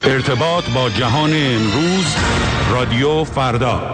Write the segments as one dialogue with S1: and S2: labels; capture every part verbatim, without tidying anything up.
S1: ارتباط با جهان امروز، رادیو فردا.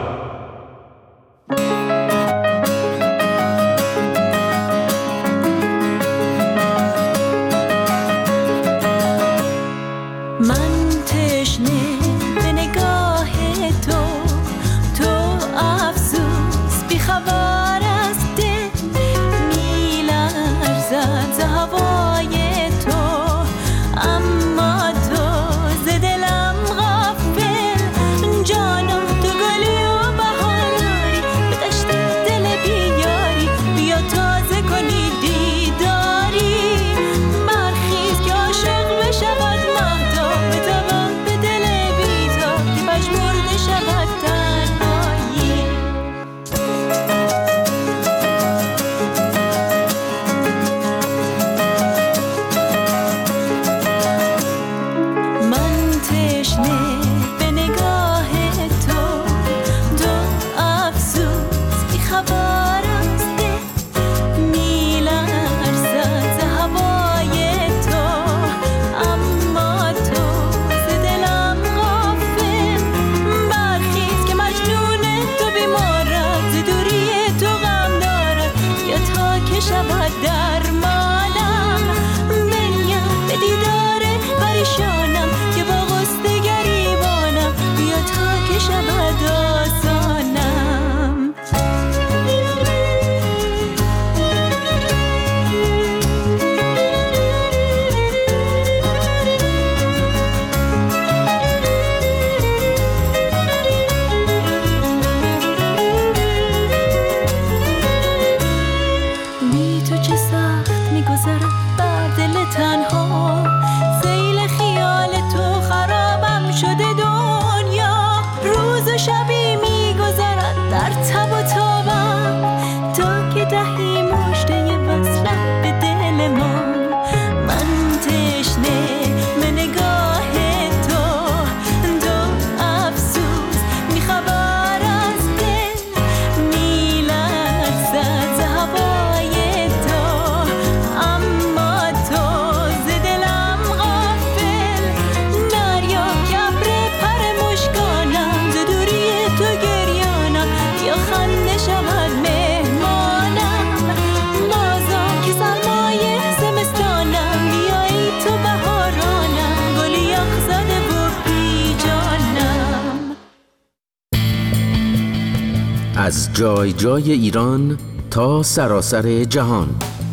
S2: از جای جای ایران تا سراسر جهان،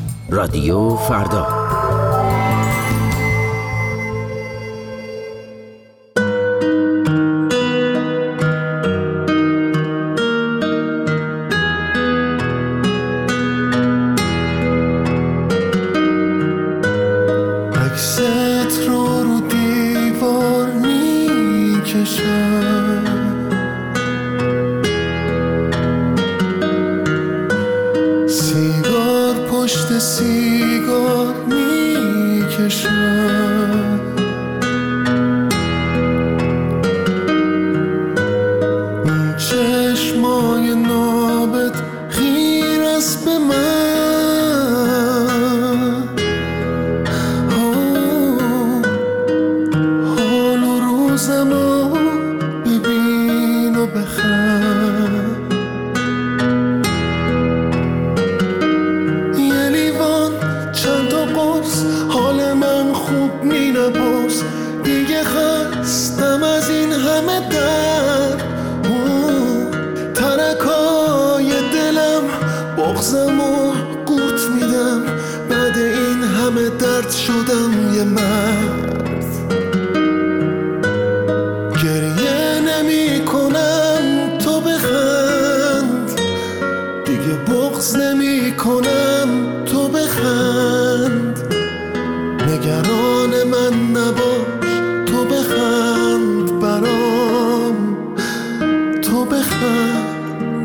S2: رادیو فردا.
S3: عکست رو رو دیوار میکشم، پشت سیگار میکشم، اون چشمای نابت خیر است به من، حال و روزمو ببین و بخند، حال من خوب می نبرس، دیگه خستم از این همه درد، ترکای دلم بغزم و قورت میدم، بعد این همه درد شدم یه مرد، گریه نمی کنم تو بخند، دیگه بغز نمی کنم تو بخند، نگران من نباش تو بخند برام، تو بخند،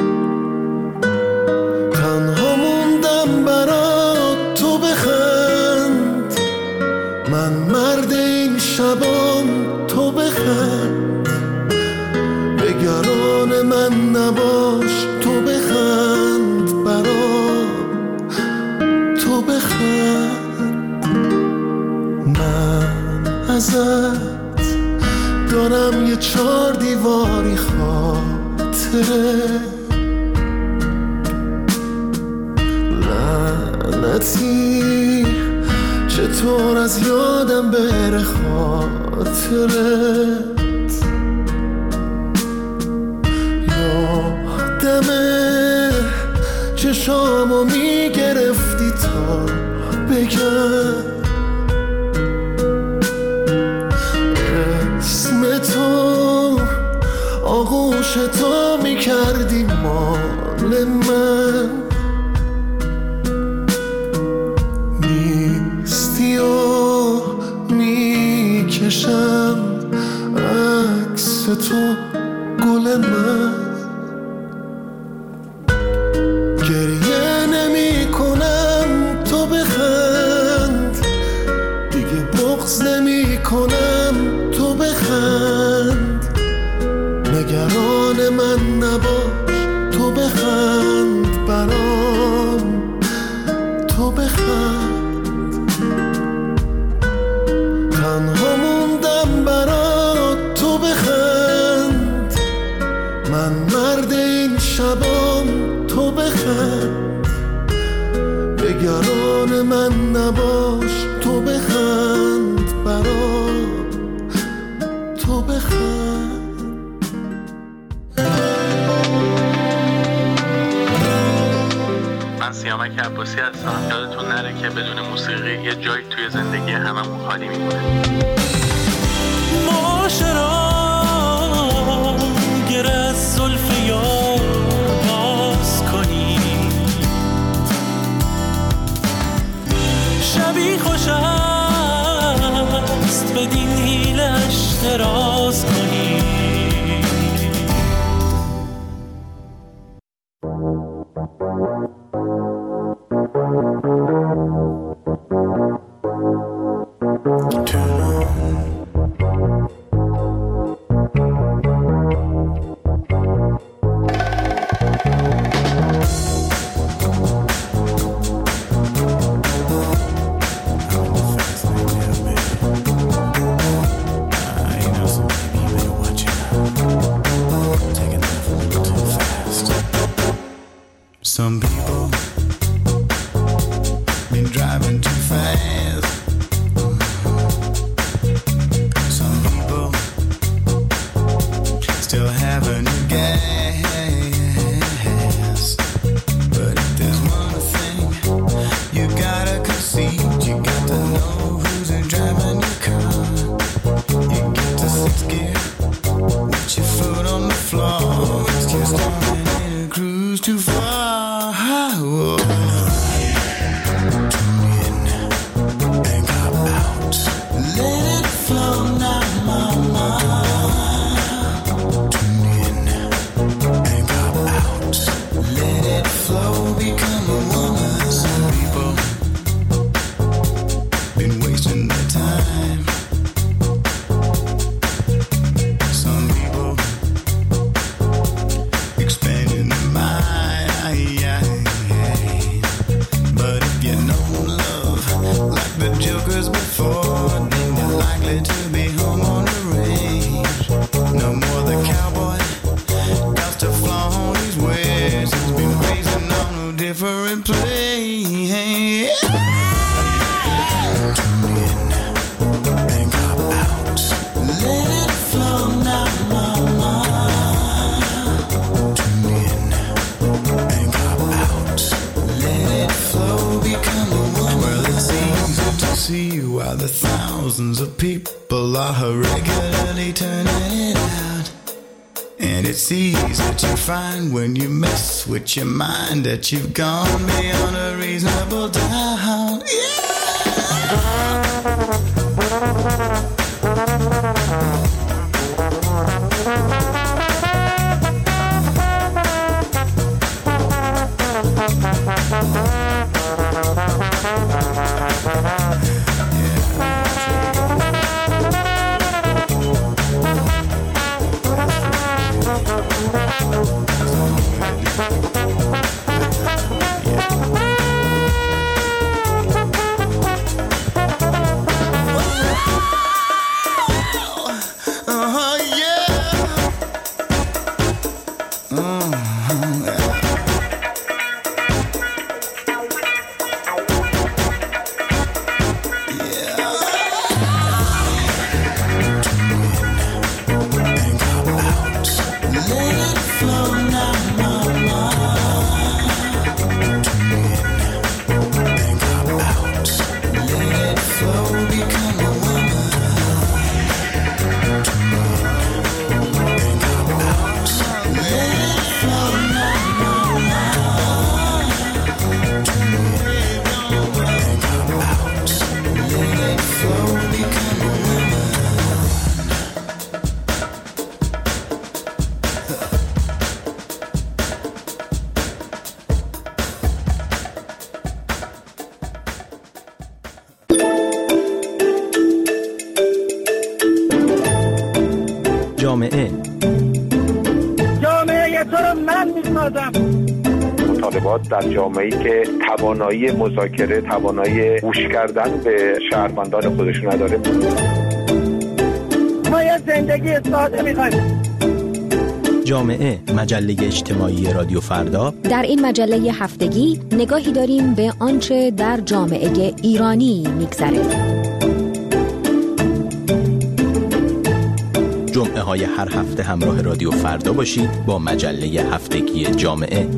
S3: تنها موندم برات تو بخند، من مرد این شبام تو بخند، نگران من نباش تو بخند برام، تو بخند، من ازت دارم یه چار دیواری خاطره، لعنتی چطور از یادم بره خاطرت. یادمه چشامو میگرفتی تا بگم اسم تو، آغوش تو میکردی مال من. نیستی و میکشم عکس تو گل من. گریه نمی کنم تو بخند، دیگه بغض نمی کنم تو بخند. نگران من نباش تو بخند برام، تو بخند. تنها موندم برات تو بخند، من مرد این شبام تو بخند. نگران من نباش تو بخند برام، تو بخند.
S4: من سیامک عباسی هستم. یادتون نره که بدون موسیقی یه جایی توی زندگی هممون خالی میمونه.
S5: معاشرا گر از زلف یار باز کنی، شبی خوش است بدین حیلش دراز کنی.
S6: Some people been driving too fast. Some people still having gas. But if there's one thing you gotta concede, you got to know who's driving your car. You get to sixth gear with your foot on the floor. It's just starting in a cruise too far. Thousands of people are regularly turning it out. And it's easy to find when you mess with your mind that you've gone beyond a reasonable doubt. Yeah!
S7: جامعه
S8: جامعه تو رو من میسازم.
S9: مطالبات در جامعه‌ای که توانایی مذاکره، توانایی گوش کردن به شهروندان خودشون نداره.
S8: ما یه زندگی ساده می‌خوایم.
S7: جامعه، مجله اجتماعی رادیو فردا.
S10: در این مجله هفتگی نگاهی داریم به آنچه در جامعه ایرانی می‌گذره.
S7: جمعه های هر هفته همراه رادیو فردا باشید با مجله هفتگی جامعه.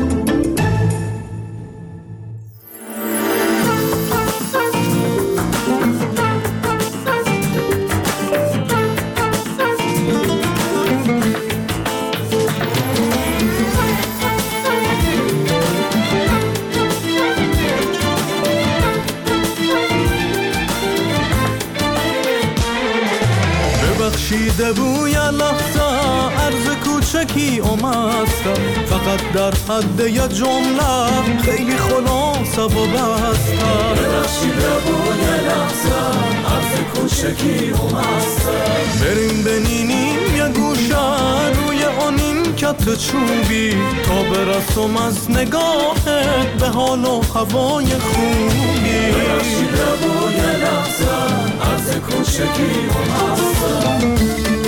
S5: بخشیده بوی لحظه عرض کوچکی اومستم، فقط در حد یه جمله خیلی خلاصه و بستم. بخشیده بوی لحظه عرض کوچکی اومستم، بریم بنینیم یه گوشه روی آنین کت چوبی تا برسم از نگاهت به حال و هوای خوبی. بخشیده بوی لحظه عرض کوچکی اومستم.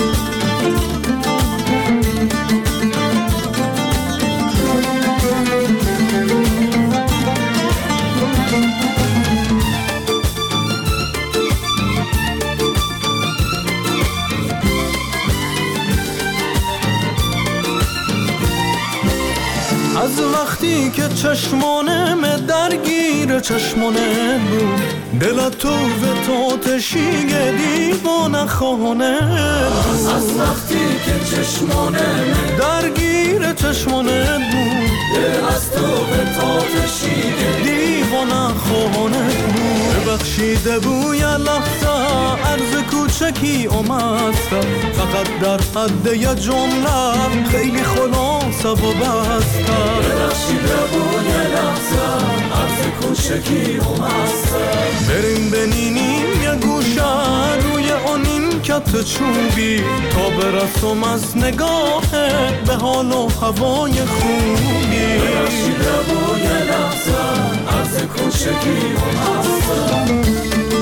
S5: از وقتی که چشمانم درگیر چشمانت بود، دل تو و تو تشیگه دیوانه خانه بود. از وقتی که چشمانم درگیر چشمانت بود، دل از تو و تو تشیگه دیوانه خانه بود. ببخشیده بوی لحظه عرض کوچکی اومستم، فقط در حد یه جمله خیلی خلاصه و بستم. ببخشیده بوی لحظه عرض کوچکی اومستم، بریم بنینیم یه گوشه روی آنین کت چوبی تا برسم از نگاهت به حال و هوای خوبی. ببخشیده بوی لحظه عرض کوچکی اومستم.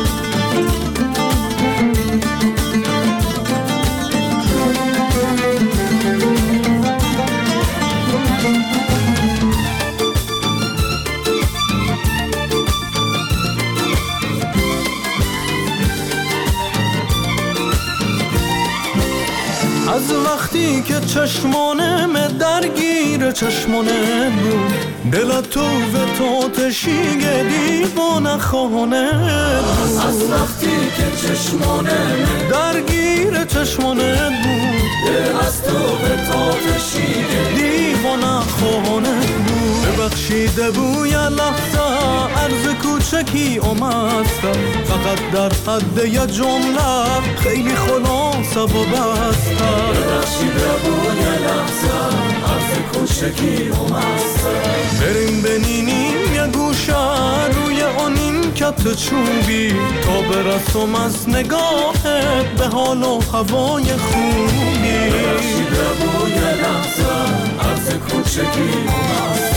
S5: از وقتی که چشمانم درگیر چشمانت بود، دل تو و تو تشیگه دیوانه خانه بود. از وقتی که چشمانم درگیر چشمانت بود، دل از تو و تو تشیگه دیوانه خانه بود. ببخشیده بوی لحظه عرض کوچکی اومستم، فقط در حد یه جمله خیلی خلاصه و بستم. ببخشیده بوی لحظه عرض کوچکی اومستم، بریم بنینیم یه گوشه روی آنین کت چوبی تا برسم از نگاهت به حال و هوای خوبی. ببخشیده بوی لحظه عرض کوچکی اومستم.